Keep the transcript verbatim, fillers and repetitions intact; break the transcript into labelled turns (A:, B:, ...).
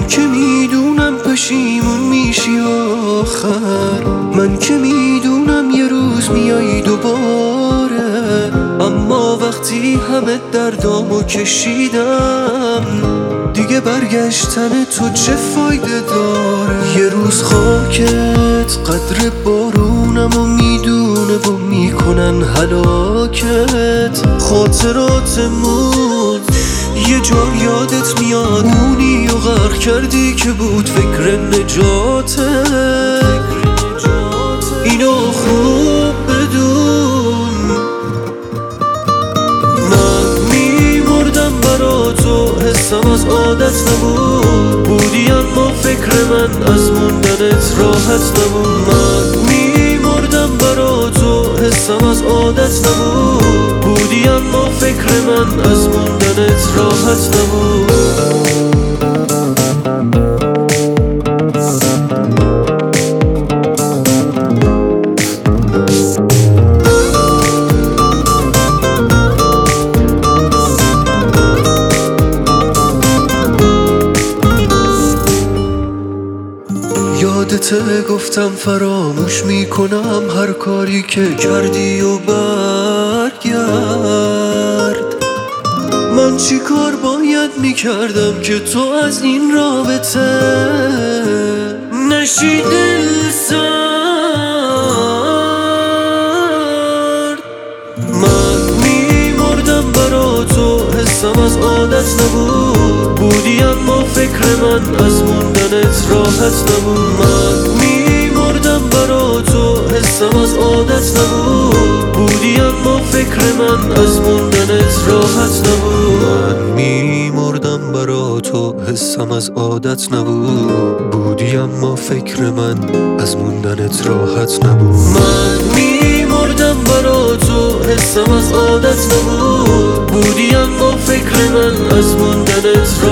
A: که میدونم پشیمون میشی آخر، من که میدونم یه روز میایی دوباره، اما وقتی همه دردامو کشیدم دیگه برگشتن تو چه فایده داره؟ یه روز خاکت قدر بارونمو میدونه و میکنن هلاکت، خاطراتمون یه جا یادت میاد اونی و غرق کردی که بود فکر نجاتت. اینو خوب بدون من میمردم برا تو، حسم از عادت نبود، بودی اما فکر من از موندنت راحت نبود. من میمردم برا تو، حسم از عادت نبود، بودی اما فکر من از موندنت راحت نبود. یادته گفتم فراموش میکنم هر کاری که کردی و برگرد، من چی کار باید میکردم که تو از این رابطه نشی دل سرد؟ من میمردم برا تو، حسم از عادت نبود، بودی اما فکر من از موندنت راحت نبود. من میمردم برا تو، حسم از عادت نبود، بودی اما فکر من از موندنت راحت نبود. من میمردم برا تو، حسم از عادت نبود، بودی اما فکر من از موندنت راحت نبود. من میمردم برا تو، حسم از عادت نبود، بودی اما فکر من از موندنت